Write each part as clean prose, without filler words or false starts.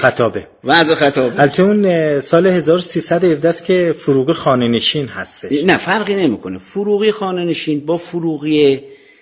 خطابه. وضع خطابه. البته اون سال 1317 است که فروغ خانه‌نشین هستش. نه فرقی نمیکنه. فروغی خانه‌نشین با فروغی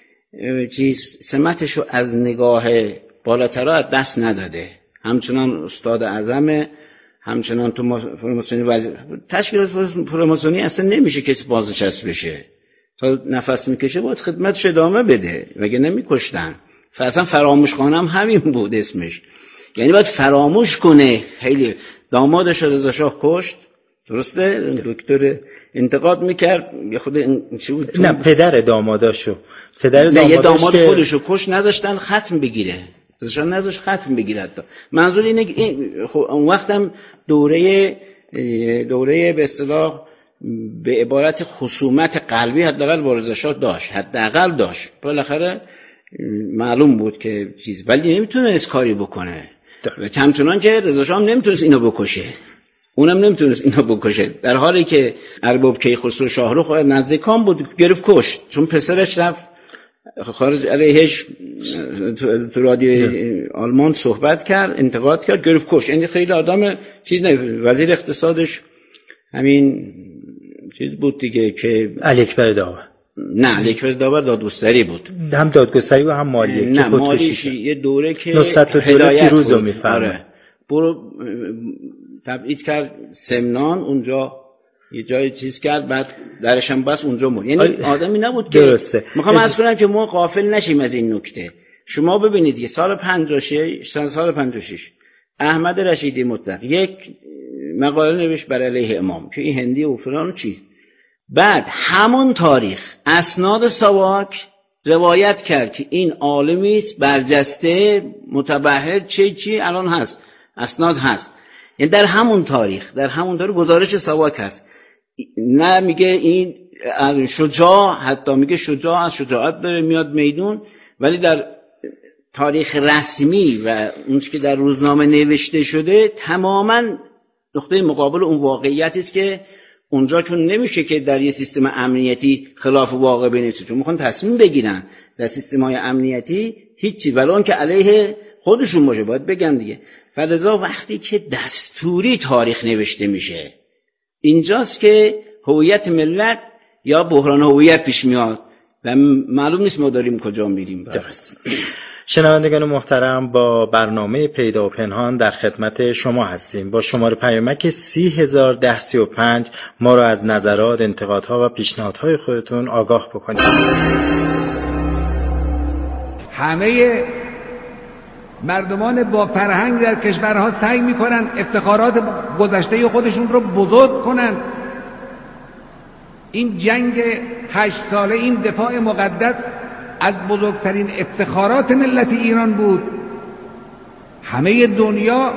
سمتشو از نگاه بالاتر از دست نداده. همچنان استاد اعظمه، همچنان تو فراماسونی تشکیلات فراماسونی اصلا نمیشه کسی بازنشست بشه. تا نفس میکشه باید خدمتش ادامه بده، وگه نمیکشتن. اصلا فراموش خانم همین بود اسمش، یعنی باید فراموش کنه. خیلی دامادش رضا شاه کشت، درسته؟ دکتر انتقاد میکرد یه خود چی بود؟ نه پدر داماداشو، یه داماد خودشو کشت، نذاشتن ختم بگیره، رضا نذاشت ختم بگیره. منظور اینه که اون وقتم دوره به اصطلاح به عبارت خصومت قلبی حداقل با رضا شاه داشت، حداقل داشت. بالاخره معلوم بود که چیز، ولی نمیتونه کاری بکنه. همچنان که رضا شاه هم نمیتونست اینو بکشه، اونم نمیتونست اینو بکشه، در حالی که ارباب کیخسرو شاهرخ نزدیکان بود، گرفت کشت. چون پسرش رفت خارج علیهش تو رادیو آلمان صحبت کرد، انتقاد کرد، گرفت کشت. یعنی خیلی آدم چیز نه. وزیر اقتصادش همین چیز بود دیگه که علی اکبر داور. نه علی اکبر داور دادگستری بود، هم دادگستری و هم مالیه. نه مالیش یه دوره که هدایت فیروز رو میفرمه. برو تبعید کرد سمنان، اونجا یه جای چیز کرد، بعد درش هم بس اونجا مرد. یعنی آدمی نبود که درسته. میخوام عرض کنم که ما غافل نشیم از این نکته. شما ببینید که سال 56 احمد رشیدی مطلق یک مقاله نوشت بر علیه امام که این هندی و فلان چیز. بعد همون تاریخ اسناد ساواک روایت کرد که این عالمی است برجسته متبحر چی الان هست، اسناد هست. یعنی در همون تاریخ گزارش ساواک هست. نه میگه این شجاع، حتی میگه شجاع از شجاعت داره میاد میدون، ولی در تاریخ رسمی و اون که در روزنامه نوشته شده تماما نقطه مقابل اون واقعیتی است که اونجا، چون نمیشه که در یه سیستم امنیتی خلاف واقع بنویسه، چون میخوان تصمیم بگیرن در سیستم‌های امنیتی هیچی، ولی اون که علیه خودشون باشه باید بگن دیگه. فلذا وقتی که دستوری تاریخ نوشته میشه، اینجاست که هویت ملت یا بحران هویت پیش میاد و معلوم نیست ما داریم کجا میریم. درست. شنوندگان محترم، با برنامه پیدا و پنهان در خدمت شما هستیم. با شماره پیامک 301035 ما را از نظرات، انتقادها و پیشنهادهای خودتون آگاه بکنید. همه مردمان با فرهنگ در کشورها سعی میکنن افتخارات گذشته خودشون رو بزرگ کنن. این جنگ 8 ساله، این دفاع مقدس از بزرگترین افتخارات ملت ایران بود. همه دنیا،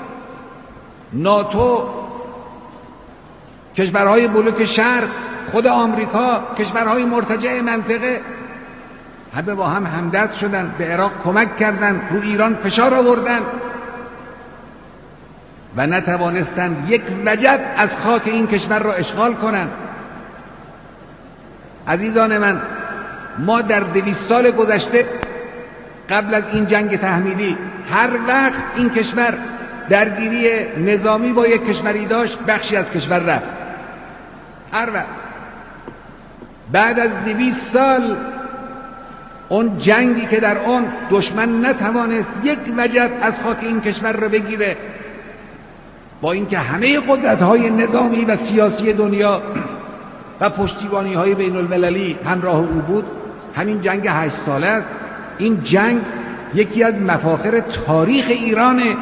ناتو، کشورهای بلوک شرق، خود آمریکا، کشورهای مرتجع منطقه همه با هم همدرد شدن، به عراق کمک کردن، رو ایران فشار آوردن و نتوانستند یک رجب از خاک این کشور را اشغال کنند. عزیزان من، ما در 200 سال گذشته قبل از این جنگ تحمیلی هر وقت این کشور درگیری نظامی با یک کشوری داشت، بخشی از کشور رفت. هر وقت. بعد از 200 سال اون جنگی که در اون دشمن نتوانست یک وجب از خاک این کشور را بگیره، با اینکه همه قدرت‌های نظامی و سیاسی دنیا و پشتیبانی‌های بین‌المللی همراه او بود، همین جنگ 8 ساله است. این جنگ یکی از مفاخر تاریخ ایرانه.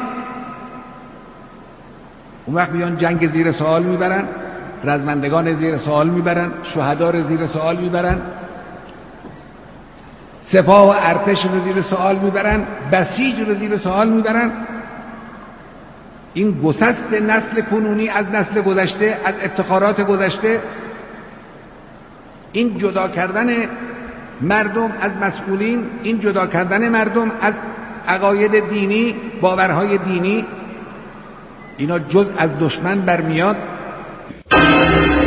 اون وقت بیان جنگ زیر سوال میبرن، رزمندگان زیر سوال میبرن، شهدا رو زیر سوال میبرن، سپاه و ارتش رو زیر سوال میبرن، بسیج رو زیر سوال میبرن. این گسست نسل کنونی از نسل گذشته، از افتخارات گذشته، این جدا کردن مردم از مسئولین، این جدا کردن مردم از عقاید دینی، باورهای دینی، اینا جز از دشمن برمیاد.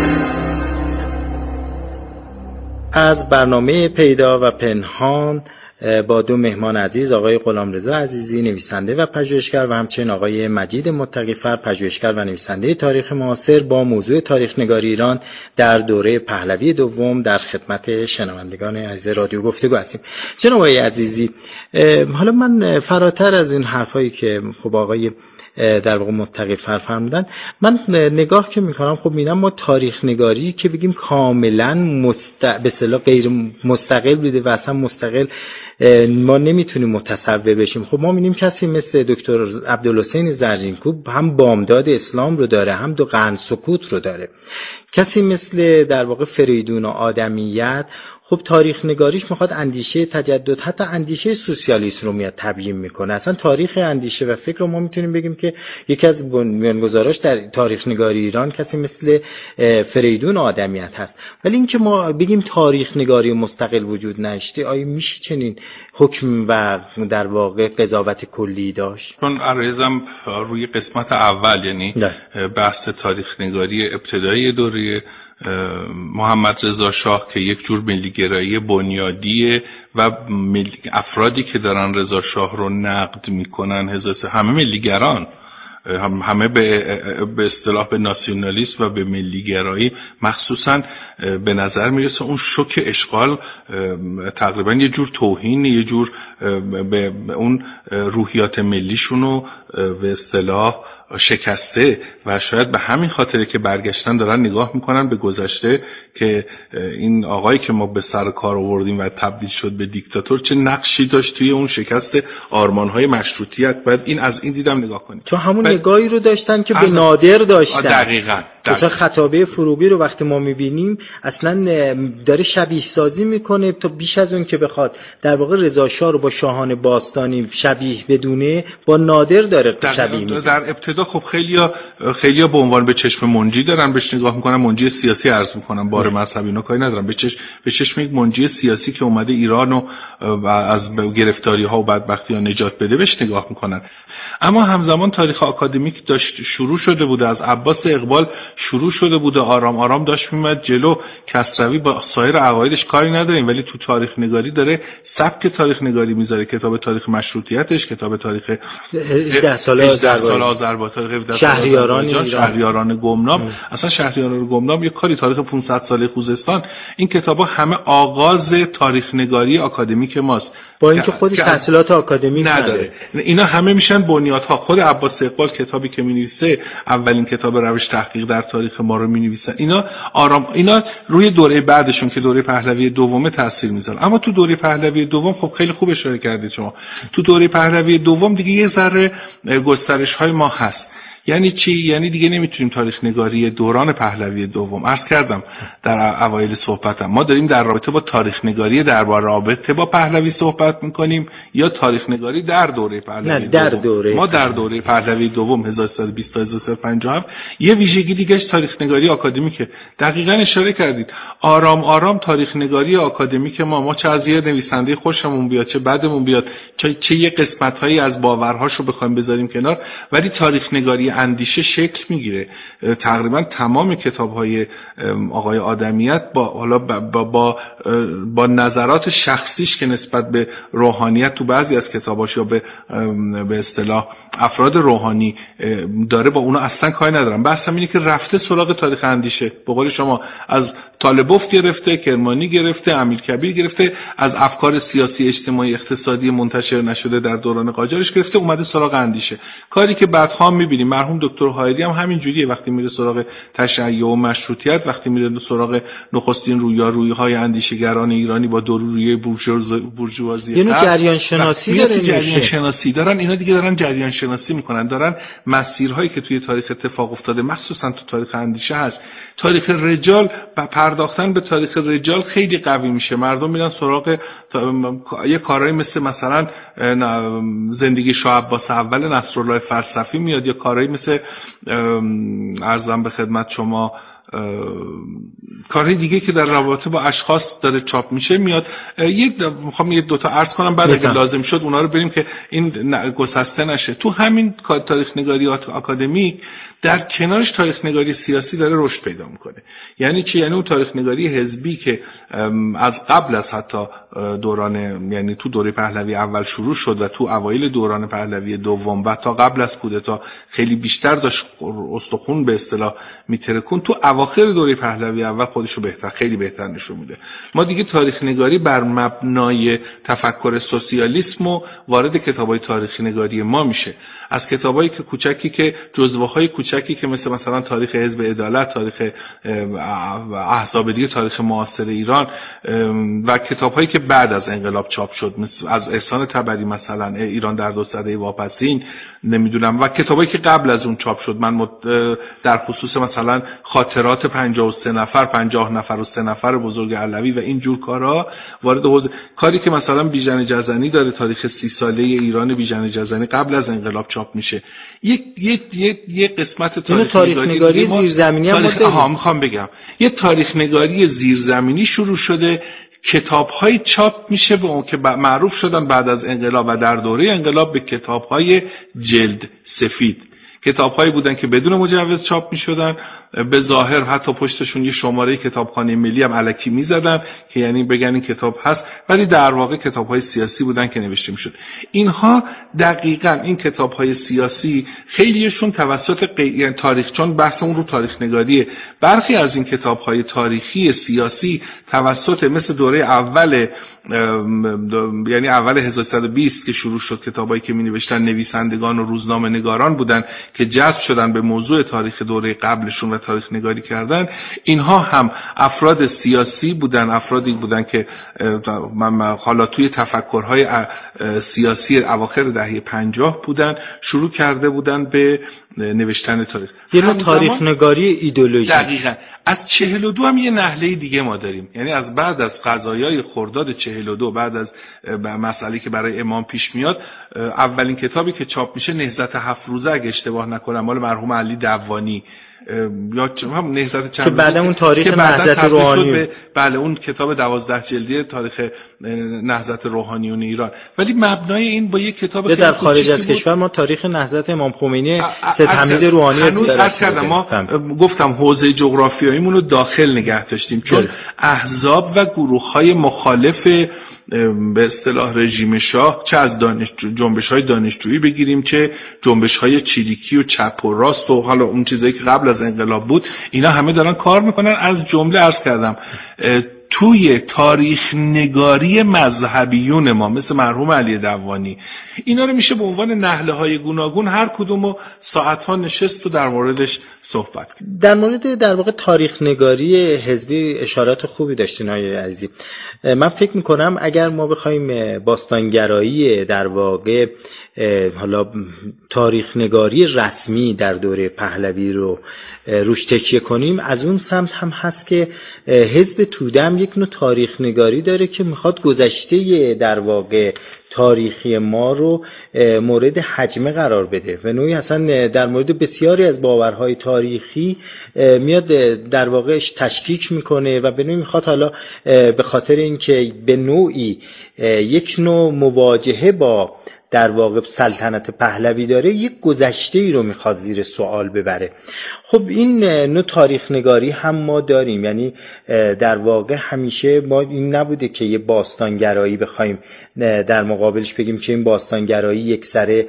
از برنامه پیدا و پنهان با دو مهمان عزیز، آقای غلامرضا عزیزی نویسنده و پژوهشگر و همچنین آقای مجید متقی‌فر پژوهشگر و نویسنده تاریخ معاصر با موضوع تاریخ نگاری ایران در دوره پهلوی دوم در خدمت شنوندگان عزیز رادیو گفتگو هستیم. جناب آقای عزیزی، حالا من فراتر از این حرفایی که خب آقای در واقع متقی‌فر فرمودن، من نگاه که میکنم خب میبینم ما تاریخ نگاری که بگیم کاملا به اصطلاح غیر مستقل بوده و اصلا مستقل ما نمیتونیم متصور بشیم. خب ما میبینیم کسی مثل دکتر عبدالحسین زرینکوب هم بامداد اسلام رو داره، هم 2 قرن سکوت رو داره. کسی مثل در واقع فریدون و آدمیت، خب تاریخ نگاریش میخواد اندیشه تجدد، حتی اندیشه سوسیالیسم رو میاد تبیین میکنه. اصلا تاریخ اندیشه و فکر رو ما میتونیم بگیم که یکی از بنیانگذاراش در تاریخ نگاری ایران کسی مثل فریدون آدمیت هست. ولی اینکه ما بگیم تاریخ نگاری مستقل وجود نداشته، آیا میشه چنین حکم و در واقع قضاوت کلی داشت؟ چون عرضم روی قسمت اول، یعنی بحث تاریخ نگاری ابتدایی دوره محمد رضا شاه که یک جور ملیگرایی بنیادیه و افرادی که دارن رضا شاه رو نقد میکنن همه ملیگران، همه به اصطلاح به ناسیونالیسم و به ملیگرایی مخصوصا به نظر میرسه اون شوک اشغال تقریبا یه جور توهین، یه جور به اون روحیات ملیشونو به اصطلاح شکسته و شاید به همین خاطره که برگشتن دارن نگاه میکنن به گذشته که این آقایی که ما به سر کار آوردیم و تبدیل شد به دیکتاتور چه نقشی داشت توی اون شکست آرمانهای مشروطیت. باید این از این دیدم نگاه کنیم. تو همون نگاهی رو داشتن که به نادر داشتن. دقیقاً. مثلا خطابه فروغی رو وقتی ما میبینیم اصلا داره شبیه سازی میکنه تا بیش از اون که بخواد در واقع رضا شاه رو با شاهان باستانی شبیه بدونه، با نادر داره شبیه میکنه. در ابتدا خب خیلیا به عنوان به چشم منجی دارن بهش نگاه میکنن، منجی سیاسی عرض میکنن، بار مذهبی اینا کاری ندارن، به چشم یک منجی سیاسی که اومده ایرانو و از گرفتاری ها و بدبختی ها نجات بده بهش نگاه میکنن. اما همزمان تاریخ آکادمیک داشت شروع شده بوده، از عباس اقبال شروع شده بوده، آرام آرام داشت میمد جلو. کسروی با سایر عقایدش کاری نداریم، ولی تو تاریخ نگاری داره سبک تاریخ نگاری میذاره. کتاب تاریخ مشروطیتش، کتاب تاریخ 18 سال آذربایجان، شهریاران گمنام، اصلا شهریاران گمنام یک کاری، تاریخ 500 ساله خوزستان، این کتابا همه آغاز تاریخ نگاری آکادمیک ماست، با اینکه خودش تحصیلات آکادمیک نداره. اینا همه میشن بنیادها. خود عباس اقبال کتابی که مینویسه، اولین کتاب روش تحقیق در تاریخ ما رو مینویسن، اینا روی دوره بعدشون که دوره پهلوی دومه تاثیر میذاره. اما تو دوره پهلوی دوم خب خیلی خوب اشاره کردید شما، تو دوره پهلوی دوم دیگه یه ذره گسترش های ما هست. یعنی چی؟ یعنی دیگه نمیتونیم تاریخ نگاری دوران پهلوی دوم، عرض کردم در اوایل صحبتم، ما داریم در رابطه با تاریخ نگاری درباره رابطه با پهلوی صحبت میکنیم یا تاریخ نگاری در دوره پهلوی دوم. ما در دوره پهلوی دوم 1320 تا 1357 یه ویژگی دیگهش تاریخ نگاری آکادمیکه. دقیقاً اشاره کردید. آرام آرام تاریخ نگاری آکادمیک ما چه از یه نویسنده خوشمون بیاد چه بدمون بیاد، چه یه قسمت‌هایی از باورهاشو بخوایم بذاریم کنار، ولی تاریخ نگاری اندیشه شکل میگیره. تقریبا تمام کتاب‌های آقای آدمیت با نظرات شخصیش که نسبت به روحانیت تو بعضی از کتاباش یا به اصطلاح افراد روحانی داره، با اونا اصلا کاری ندارم. بحثم اینه که رفته سراغ تاریخ اندیشه، به قول شما از طالبوف گرفته، کرمانی گرفته، امیرکبیر گرفته، از افکار سیاسی اجتماعی اقتصادی منتشر نشده در دوران قاجارش گرفته، اومده سراغ اندیشه. کاری که بعدها می‌بینیم مرحوم دکتر هایری هم همین جوریه، وقتی میره سراغ تشیع و مشروطیت، وقتی میره سراغ نخستین رویارویی‌های اندیشه‌گران ایرانی با رویه بورژوازی، یعنی جریان شناسی داره، جریان شناسی دارن. اینا دیگه دارن جریان شناسی میکنن، دارن مسیرهایی که توی تاریخ اتفاق افتاده مخصوصا تو تاریخ اندیشه هست. تاریخ رجال و پرداختن به تاریخ رجال خیلی قوی میشه. مردم میرن سراغ یه کارهایی مثلا زندگی شاه عباس اول نصرالله فلسفی میاد، یا کارهایی مثل عرضم به خدمت شما کارهای دیگه که در رابطه با اشخاص داره چاپ میشه میاد. میخوام یه دوتا عرض کنم بعد اگه لازم شد اونا رو بریم که این گسسته نشه. تو همین تاریخ نگاری آکادمیک در کنارش تاریخ نگاری سیاسی داره رشد پیدا میکنه. یعنی چی؟ یعنی اون تاریخ نگاری حزبی که از قبل از حتی دوران، یعنی تو دوره پهلوی اول شروع شد و تو اوایل دوران پهلوی دوم و تا قبل از کودتا خیلی بیشتر داشت استخون به اصطلاح میترکون، تو اواخر دوره پهلوی اول خودشو خیلی بهتر نشون میده. ما دیگه تاریخ نگاری بر مبنای تفکر سوسیالیسم و وارد کتابای تاریخ نگاری ما میشه. از کتابایی که کوچکی که جزوه‌های کوچکی که مثلا تاریخ حزب عدالت، تاریخ احزاب دیگه، تاریخ معاصر ایران و کتاب‌هایی که بعد از انقلاب چاپ شد، مثل از احسان طبری مثلا ایران در 2 سده واپسین، نمیدونم، و کتابایی که قبل از اون چاپ شد. من در خصوص مثلا خاطرات 53 نفر 50 نفر و 3 نفر بزرگ علوی و این جور کارا وارد حوزه کاری که مثلا بیژن جزنی داره، تاریخ 30 ساله ایران بیژن جزنی قبل از انقلاب چاپ میشه. یک قسمت تاریخ نگاری زیرزمینی هم میخوام بگم یه تاریخ نگاری زیرزمینی شروع شده. کتاب‌های چاپ میشه به اون که معروف شدن بعد از انقلاب و در دوره انقلاب به کتاب‌های جلد سفید. کتاب‌هایی بودن که بدون مجوز چاپ می‌شدن، به ظاهر حتی پشتشون یه شماره کتابخانه ملی هم الکی می‌زدن که یعنی بگن این کتاب هست، ولی در واقع کتاب‌های سیاسی بودن که نوشته می‌شد. اینها دقیقاً این کتاب‌های سیاسی خیلیشون توسط یعنی تاریخ، چون بحثمون رو تاریخ نگاریه، برخی از این کتاب‌های تاریخی سیاسی توسط مثل دوره اول یعنی اول 1320 که شروع شد، کتابایی که می‌نوشتن نویسندگان و روزنامه‌نگاران بودن که جذب شدن به موضوع تاریخ دوره قبلشون و تاریخ نگاری کردن. اینها هم افراد سیاسی بودن، افرادی بودن که حالا توی تفکرهای سیاسی اواخر دهه 50 بودن، شروع کرده بودن به نوشتن تاریخ. یه نوع تاریخ نگاری ایدئولوژی. دقیقاً. از 42 هم یه نحله دیگه ما داریم، یعنی از بعد از قضایای خرداد 42، بعد از مسئله که برای امام پیش میاد، اولین کتابی که چاپ میشه نهضت 7 روزه اگه اشتباه نکنم مال مرحوم علی دوانی یا هم نهضت چند که بعدا اون تاریخ نهضت روحانی، بله اون کتاب 12 جلدی تاریخ نهضت روحانیون ایران. ولی مبنای این با یک کتاب خیلی در خارج از کشور ما تاریخ نهضت امام خمینی سید حمید روحانی هنوز عرض کردم. ما گفتم حوزه جغرافیاییمون رو داخل نگه داشتیم، چون احزاب و گروه‌های مخالف به اصطلاح رژیم شاه، چه از جنبش‌های دانشجویی بگیریم، چه جنبش‌های چریکی و چپ و راست و حالا اون چیزایی که قبل از انقلاب بود، اینا همه دارن کار میکنن. از جمله عرض کردم توی تاریخ نگاری مذهبیون ما مثل مرحوم علی دوانی، اینا رو میشه به عنوان نهله‌های گوناگون هر کدومو ساعت‌ها نشست و در موردش صحبت کرد. در مورد در واقع تاریخ نگاری حزبی اشارات خوبی داشتین آقای عزیزی. من فکر میکنم اگر ما بخوایم باستانگرایی در واقع حالا تاریخ نگاری رسمی در دوره پهلوی رو روش تکیه کنیم، از اون سمت هم هست که حزب توده هم یک نوع تاریخ نگاری داره که میخواد گذشته در واقع تاریخی ما رو مورد حجمه قرار بده و نوعی اصلا در مورد بسیاری از باورهای تاریخی میاد در واقعش تشکیک میکنه و به نوعی میخواد حالا به خاطر اینکه به نوعی یک نوع مواجهه با در واقع سلطنت پهلوی داره، یک گذشته ای رو میخواد زیر سوال ببره. خب این نوع تاریخ نگاری هم ما داریم، یعنی در واقع همیشه ما این نبوده که یه باستانگرایی بخوایم در مقابلش بگیم که این باستانگرایی یک سره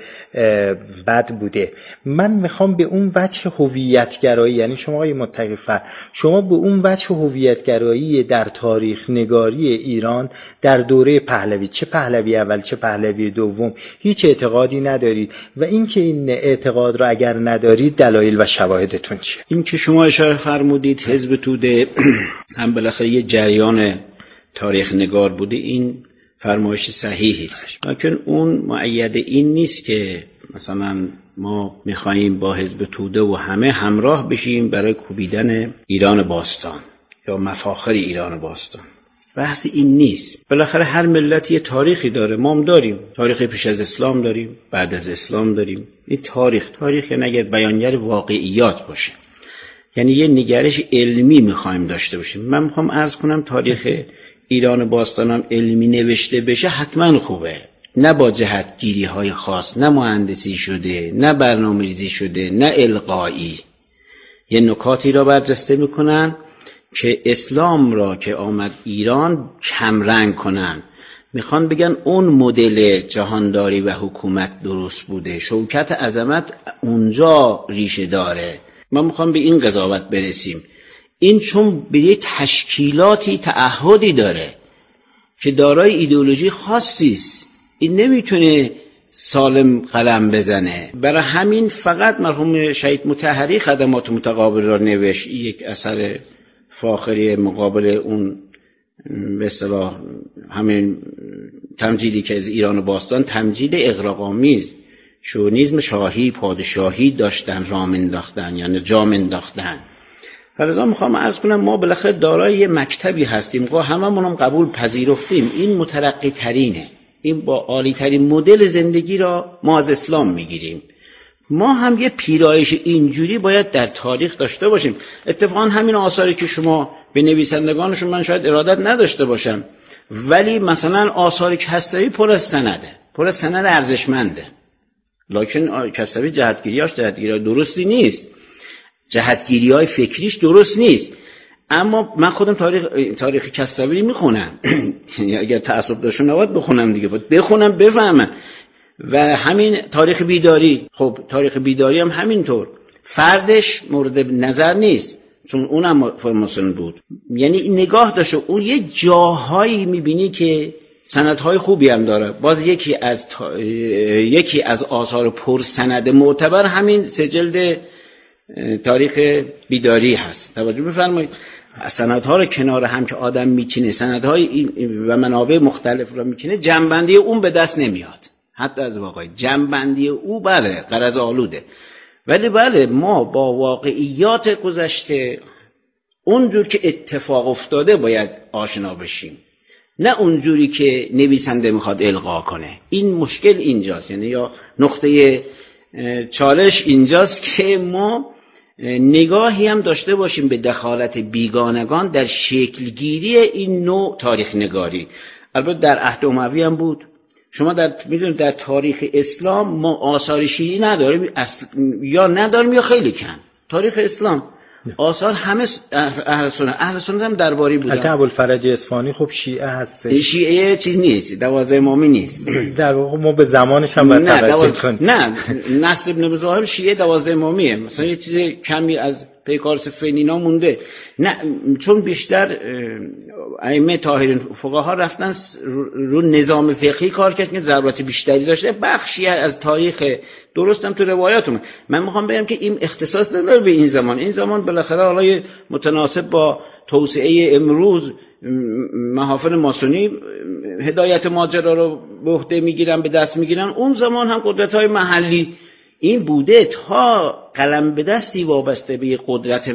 بد بوده. من میخوام به اون وجه هویتگرایی، یعنی شما آقای متقی‌فر، شما به اون وجه هویتگرایی در تاریخ نگاری ایران در دوره پهلوی، چه پهلوی اول چه پهلوی دوم، هیچ اعتقادی ندارید و اینکه این اعتقاد رو اگر ندارید دلایل و شواهدتون چیه؟ این که شما اشاره فرمودید حزب توده هم بالاخره یه جریان تاریخ نگار بوده، این فرمایش صحیحی است، لیکن اون مؤید این نیست که مثلا ما میخواییم با حزب توده و همه همراه بشیم برای کوبیدن ایران باستان یا مفاخر ایران باستان. بحث این نیست. بالاخره هر ملت یه تاریخی داره، ما هم داریم تاریخ پیش از اسلام داریم، بعد از اسلام داریم. این تاریخ یعنی اگر بیانگر واقعیات باشه، یعنی یه نگرش علمی میخوایم داشته باشیم. من میخوام عرض کنم تاریخ ایران باستان هم علمی نوشته بشه حتما خوبه، نه با جهتگیری های خاص، نه مهندسی شده، نه برنامه‌ریزی شده، نه القایی. یه نکاتی را برجسته میکنن که اسلام را که آمد ایران کمرنگ کنن، میخوان بگن اون مدل جهانداری و حکومت درست بوده، شوکت عظمت اونجا ریشه داره. ما میخوام به این قضاوت برسیم. این چون به یه تشکیلاتی تعهدی داره که دارای ایدئولوژی خاصی است، این نمیتونه سالم قلم بزنه. برای همین فقط مرحوم شهید مطهری خدمات متقابل را نوشت، یک اثر فاخری مقابل اون به اصطلاح همین تمجیدی که از ایران باستان تمجید اغراق‌آمیز، شونیسم شاهی پادشاهی داشتن، رام انداختن یعنی جام انداختن. فلذا میخوام عرض کنم ما بالاخره دارای یه مکتبی هستیم، هممون هم قبول پذیرفتیم این مترقی ترینه، این با عالی ترین مدل زندگی را ما از اسلام میگیریم. ما هم یه پیرایش اینجوری باید در تاریخ داشته باشیم. اتفاقا همین آثاری که شما به نویسندگانشون من شاید ارادت نداشته باشم، ولی مثلا آثار کسروی پر از سنده، پر از سند ارزشمنده، لکن کسروی جهتگیری‌هاش جهتگیری درستی نیست، جهتگیری‌های فکریش درست نیست. اما من خودم تاریخ کسروی میخونم اگر تعصب داشتم نباید بخونم دیگه، باید بخونم بفهمم. و همین تاریخ بیداری، خب تاریخ بیداری هم همینطور، فردش مورد نظر نیست چون اونم فراماسون بود، یعنی نگاه داشته. اون یه جاهایی میبینی که سندهای خوبی هم داره. باز یکی از آثار پر سند معتبر همین 3 جلد تاریخ بیداری هست. توجه بفرمایید، سندها رو کنار هم که آدم میچینه، سندهای و منابع مختلف رو میچینه، جنبندی اون به دست نمیاد. حتی از واقعی جنبندی او بله غرض آلوده، ولی بله ما با واقعیات گذشته اونجور که اتفاق افتاده باید آشنا بشیم، نه اونجوری که نویسنده میخواد القا کنه. این مشکل اینجاست، یعنی یا نقطه چالش اینجاست که ما نگاهی هم داشته باشیم به دخالت بیگانگان در شکلگیری این نوع تاریخ نگاری. البته در عهد اموی هم بود. شما میدونید در تاریخ اسلام ما آثار شیعی نداریم، یا نداریم یا خیلی کم. تاریخ اسلام آثار همه اهل سنت هم درباری بودن. البته ابوالفرج اصفهانی خب شیعه هست، شیعه چیز نیست، 12 امامی نیست. در واقع ما به زمانش هم باید توجه کنیم. نه نصر ابن ظاهر شیعه 12 امامیه، مثلا یه چیز کمی از پیکار صفینینا مونده. نه چون بیشتر ائمه طاهرین فقها رفتن رو نظام فقهی کار کردن که ضرورت بیشتری داشته. بخشی از تاریخ درستم تو روایاتم. من میخوام بگم که این اختصاص نداره به این زمان. این زمان بالاخره حالا متناسب با توسعه امروز محافل ماسونی هدایت ماجرا رو به عهده میگیرن، به دست میگیرن. اون زمان هم قدرت‌های محلی این بوده تا قلم به دستی وابسته به قدرت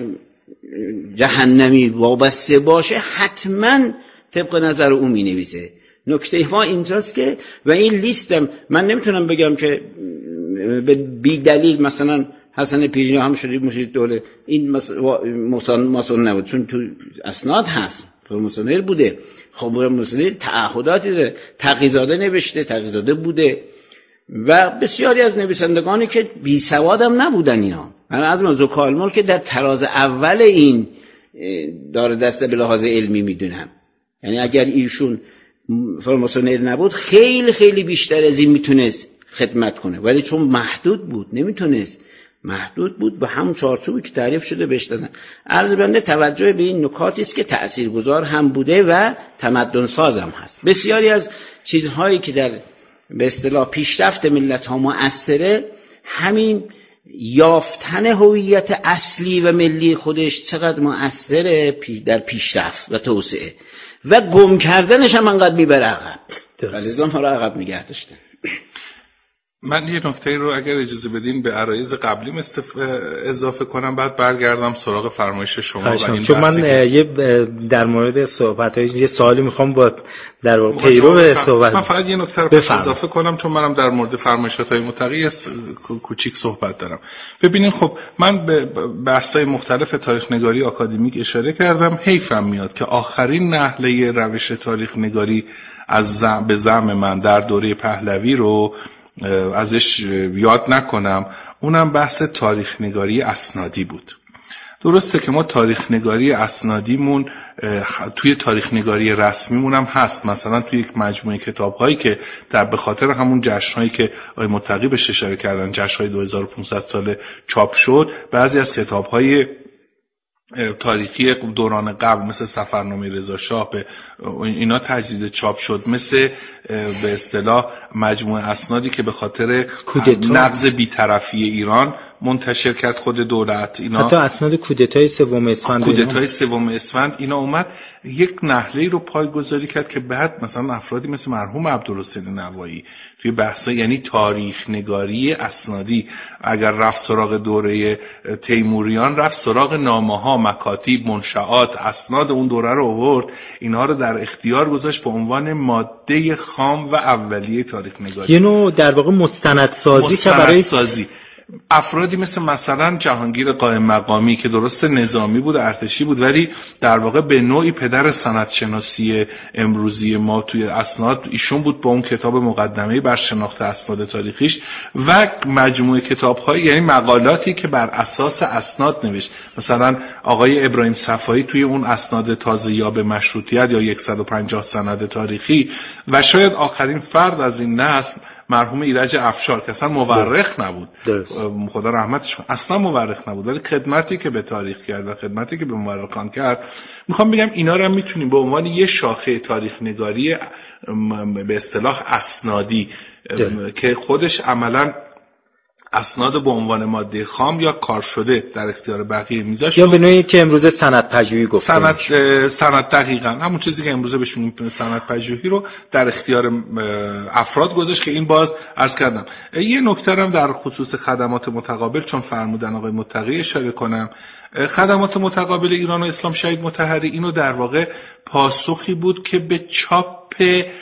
جهنمی وابسته باشه حتما طبق نظر او می نویسه. نکته ما اینجاست که و این لیستم من نمیتونم بگم که به بی دلیل مثلا حسن پیری هم شده مشیر دوله این ماسون نبود، چون تو اسناد هست فراماسونر بوده. خب فراماسونر تعهداتی داره، تقی‌زاده نوشته، تقی‌زاده بوده و بسیاری از نویسندگانی که بی سواد هم نبودن. اینا من از زکالمول که در تراز اول این داره دسته به لحاظ علمی میدونم، یعنی اگر ایشون فراماسونر نبود خیلی خیلی بیشتر از این میتونست خدمت کنه، ولی چون محدود بود نمیتونست، محدود بود به همون چارچوبی که تعریف شده بهش دادن. عرض بنده توجه به این نکاتی است که تاثیرگذار هم بوده و تمدن ساز هم هست. بسیاری از چیزهایی که در به اصطلاح پیشرفت ملت ها مؤثره، همین یافتن هویت اصلی و ملی خودش چقدر مؤثره در پیشرفت و توسعه و گم کردنش هم انقدر میبره عقب، لذا ما رو عقب نگه داشتن. من یه نکته رو اگر اجازه بدین به عرایض قبلی اضافه کنم، بعد برگردم سراغ فرمایش شما و این چون من در مورد صحبت‌های یه سوالی میخوام با در واقع پیرو صحبت. من فقط یه نکته رو اضافه کنم چون منم در مورد فرمایشات‌های متقی کوچیک صحبت دارم. ببینین خب من به بحث‌های مختلف تاریخ نگاری آکادمیک اشاره کردم. حیفم میاد که آخرین نحله روش تاریخ نگاری به زعم من در دوره پهلوی رو ازش یاد نکنم. اونم بحث تاریخ نگاری اسنادی بود. درسته که ما تاریخ نگاری اسنادیمون توی تاریخ نگاری رسمیمون هم هست، مثلا توی یک مجموعه کتاب‌هایی که به خاطر همون جشن‌هایی که آقای متقی بهش اشاره کردن، جشن‌های 2500 ساله چاپ شد، بعضی از کتاب‌های تاریخی دوران قبل مثل سفرنامه رضا شاه اینا تجدید چاپ شد، مثل به اصطلاح مجموعه اسنادی که به خاطر نقض بی‌طرفی ایران منتشر کرد خود دولت، اینا حتی اسناد کودتای سوم اسفند اینا اومد یک نحله رو پایه‌گذاری کرد که بعد مثلا افرادی مثل مرحوم عبدالحسین نوایی توی بحثا، یعنی تاریخ نگاری اسنادی، اگر رفت سراغ دوره تیموریان، رفت سراغ نامه‌ها، مکاتیب، منشآت، اسناد اون دوره رو آورد، اینها رو در اختیار گذاشت به عنوان ماده خام و اولیه تاریخ نگاری. یه نوع در واقع مستندسازی که برای افرادی مثلا جهانگیر قائم مقامی که درست نظامی بود، ارتشی بود، ولی در واقع به نوعی پدر سندشناسی امروزی ما توی اسناد ایشون بود با اون کتاب مقدمه بر شناخت اسناد تاریخیش و مجموعه کتاب‌های، یعنی مقالاتی که بر اساس اسناد نوشت. مثلا آقای ابراهیم صفایی توی اون اسناد تازه یاب مشروطیت یا 150 سند تاریخی و شاید آخرین فرد از این نسل مرحوم ایرج افشار که اصلا مورخ نبود، خدا رحمتش کنه، اصلا مورخ نبود، ولی خدمتی که به تاریخ کرد و خدمتی که به مورخان کرد، میخوام بگم اینا رو هم میتونیم به عنوان یه شاخه تاریخ نگاری به اصطلاح اسنادی که خودش عملاً اسناد به عنوان ماده خام یا کار شده در اختیار بقیه میذاشت، یا به نوعی که امروزه سند پژوهی گفتن، سند دقیقاً همون چیزی که امروزه بهش میگیم سند پژوهی رو در اختیار افراد گذاشت که این باز عرض کردم. یه نکته هم در خصوص خدمات متقابل چون فرمودن آقای متقی اشاره کنم. خدمات متقابل ایران و اسلام شهید مطهری اینو در واقع پاسخی بود که به چاپ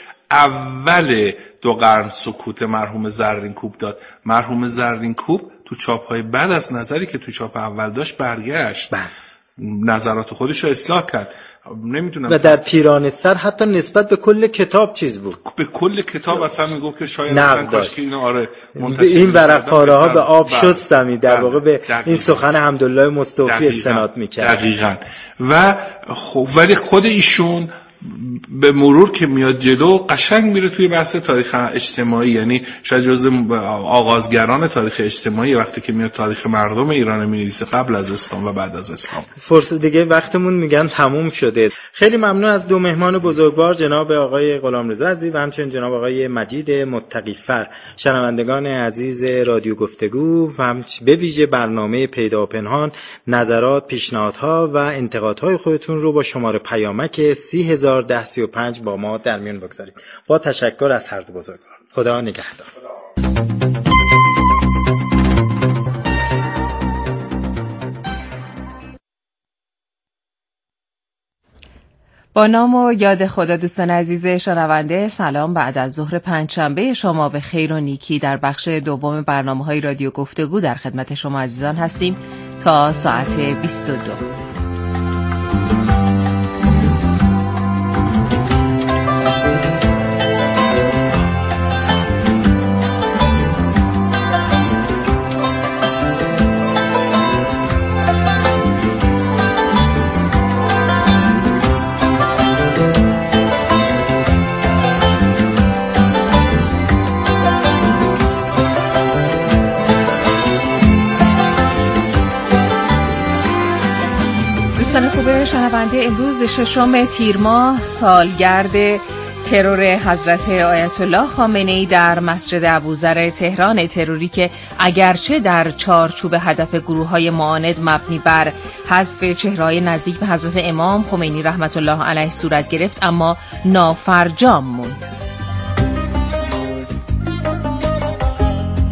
اول 2 قرن سکوت مرحوم زرینکوب داد. مرحوم زرینکوب تو چاپ‌های بعد از نظری که تو چاپ اول داشت برگشت، نظرات خودش رو اصلاح کرد. نمیدونم و در پیرانه سر حتی نسبت به کل کتاب چیز بود، به کل کتاب اصلا میگفت که شاید اصلا کاش که اینو این ورق‌پاره ها به آب شستمی در واقع به این سخن حمدالله مصطفی استناد میکرد. دقیقاً. و ولی خود ایشون به مرور که میاد جلو قشنگ میره توی بحث تاریخ اجتماعی، یعنی شاید جزء آغازگران تاریخ اجتماعی وقتی که میاد تاریخ مردم ایران مینویسه قبل از اسلام و بعد از اسلام. فرصت دیگه وقتمون میگن تموم شده. خیلی ممنون از 2 مهمان بزرگوار، جناب آقای غلامرضا عزیز و همچنین جناب آقای مجید متقی‌فر. شنوندگان عزیز رادیو گفتگو و به ویژه برنامه پیدا و پنهان، نظرات، پیشنهادها و انتقادهای خودتون رو با شماره پیامک 301035 با ما در میون بگذارید. با تشکر از هر دو بزرگوار. خدا نگهدار. با نام و یاد خدا دوستان عزیز شنونده، سلام. بعد از ظهر پنجشنبه شما به خیر و نیکی در بخش دوم برنامه‌های رادیو گفتگو در خدمت شما عزیزان هستیم تا ساعت 22. دوستان خوب شنونده، امروز 6 تیر ماه سالگرد ترور حضرت آیت الله خامنه‌ای در مسجد ابوذر تهران، تروری که اگرچه در چارچوب هدف گروه‌های معاند مبنی بر حذف چهره‌های نزدیک به حضرت امام خمینی رحمت الله علیه صورت گرفت، اما نافرجام موند.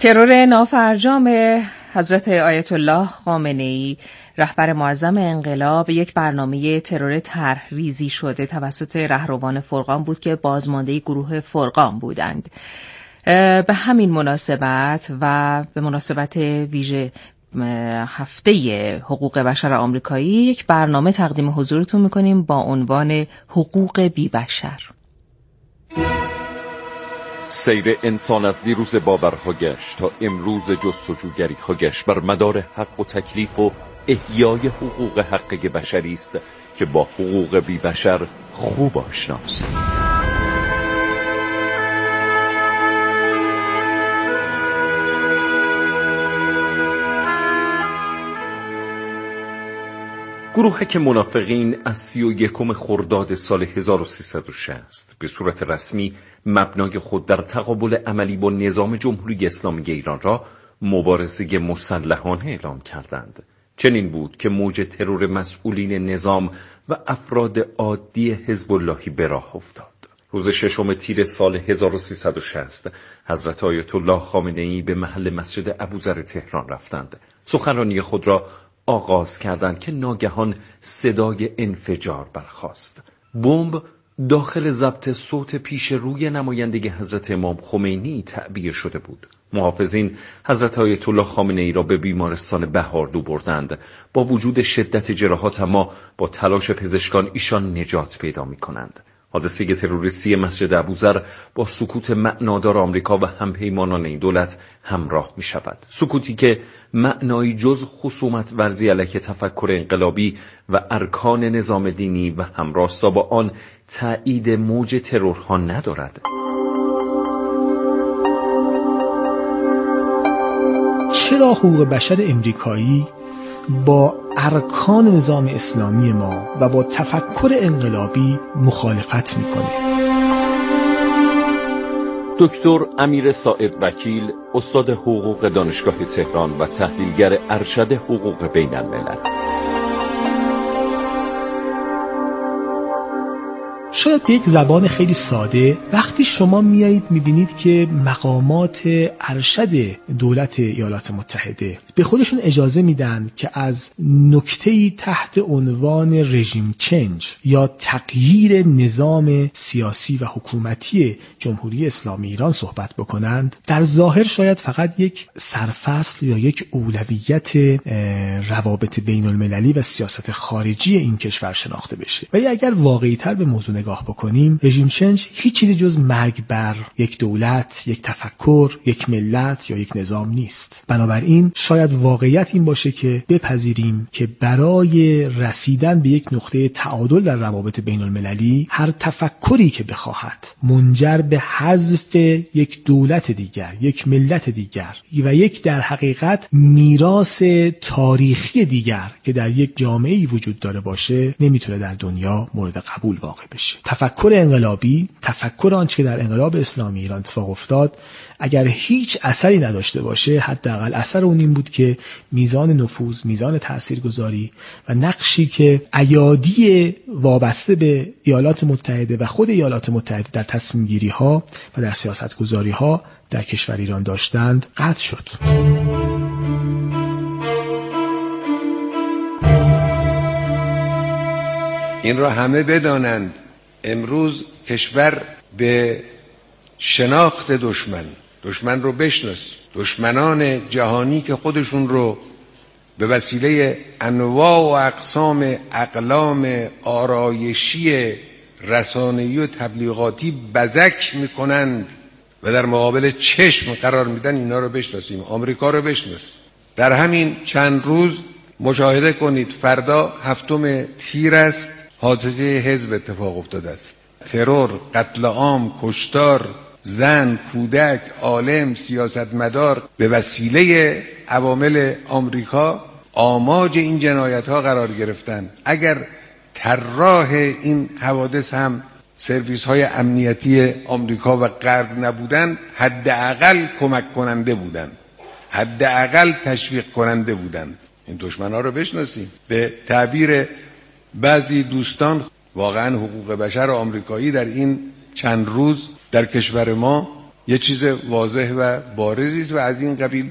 ترور نافرجام حضرت آیت الله خامنه‌ای رهبر معظم انقلاب یک برنامه ترور طرح‌ریزی شده توسط رهروان فرقان بود که بازمانده گروه فرقان بودند. به همین مناسبت و به مناسبت ویژه هفته حقوق بشر آمریکایی یک برنامه تقدیم حضورتون میکنیم با عنوان حقوق بی بشر. سیر انسان از دیروز باورها گشت تا امروز جستجوگری ها گشت بر مدار حق و تکلیف و احیای حقوق حقیقی بشری است که با حقوق بی بشر خوب آشناست. گروهک منافقین از 31 خرداد سال 1360 به صورت رسمی مبنای خود در تقابل عملی با نظام جمهوری اسلامی ایران را مبارزه مسلحانه اعلام کردند. چنین بود که موج ترور مسئولین نظام و افراد عادی حزب اللهی به راه افتاد. روز 6 تیر سال 1360 حضرت آیت الله خامنه‌ای به محل مسجد ابوذر تهران رفتند. سخنرانی خود را آغاز کردند که ناگهان صدای انفجار برخاست. بمب داخل ضبط صوت پیش روی نمایندگی حضرت امام خمینی تعبیه شده بود. محافظین حضرت آیت الله خامنه‌ای را به بیمارستان بهاردو بردند. با وجود شدت جراحات اما با تلاش پزشکان ایشان نجات پیدا می‌کنند. حادثه تروریستی مسجد ابوذر با سکوت معنادار آمریکا و همپیمانان این دولت همراه می شود. سکوتی که معنایی جز خصومت ورزی علیه تفکر انقلابی و ارکان نظام دینی و همراستا با آن تایید موج ترورها ندارد. چرا حقوق بشر امریکایی با ارکان نظام اسلامی ما و با تفکر انقلابی مخالفت میکنه؟ دکتر امیر صائب وکیل، استاد حقوق دانشگاه تهران و تحلیلگر ارشد حقوق بین الملل. شاید به یک زبان خیلی ساده وقتی شما میایید میبینید که مقامات ارشد دولت ایالات متحده به خودشون اجازه میدن که از نکته‌ای تحت عنوان رژیم چنج یا تغییر نظام سیاسی و حکومتی جمهوری اسلامی ایران صحبت بکنند، در ظاهر شاید فقط یک سرفصل یا یک اولویت روابط بین المللی و سیاست خارجی این کشور شناخته بشه. ولی اگر واقعی تر به موضوع نگاه بکنیم، رژیم چنج هیچ چیزی جز مرگ بر یک دولت، یک تفکر، یک ملت یا یک نظام نیست. بنابراین شاید واقعیت این باشه که بپذیریم که برای رسیدن به یک نقطه تعادل در روابط بین المللی، هر تفکری که بخواهد منجر به حذف یک دولت دیگر، یک ملت دیگر و یک در حقیقت میراث تاریخی دیگر که در یک جامعه‌ای وجود داره باشه، نمیتونه در دنیا مورد قبول واقع بشه. تفکر انقلابی، تفکر آنچه که در انقلاب اسلامی ایران اتفاق افتاد، اگر هیچ اثری نداشته باشه، حداقل اثر اون این بود که میزان نفوذ، میزان تاثیرگذاری و نقشی که ایادی وابسته به ایالات متحده و خود ایالات متحده در تصمیم گیری ها و در سیاست گذاری ها در کشور ایران داشتند قطع شد. این را همه بدانند. امروز کشور به شناخت دشمن رو بشناس. دشمنان جهانی که خودشون رو به وسیله انواع و اقسام اقلام آرایشی رسانه‌ای و تبلیغاتی بزک میکنند و در مقابل چشم قرار میدن، اینا رو بشناسیم. آمریکا رو بشناس. در همین چند روز مشاهده کنید، فردا 7 تیر است، حادثه حزب اتفاق افتاده است. ترور، قتل عام، کشتار، زن، کودک، عالم، سیاستمدار به وسیله عوامل آمریکا آماج این جنایت ها قرار گرفتند. اگر طراح این حوادث هم سرویس های امنیتی آمریکا و غرب نبودند، حداقل کمک کننده بودند، حداقل تشویق کننده بودند. این دشمنان رو بشناسیم. به تعبیر بعضی دوستان، واقعا حقوق بشر آمریکایی در این چند روز در کشور ما یه چیز واضح و بارزی و از این قبیل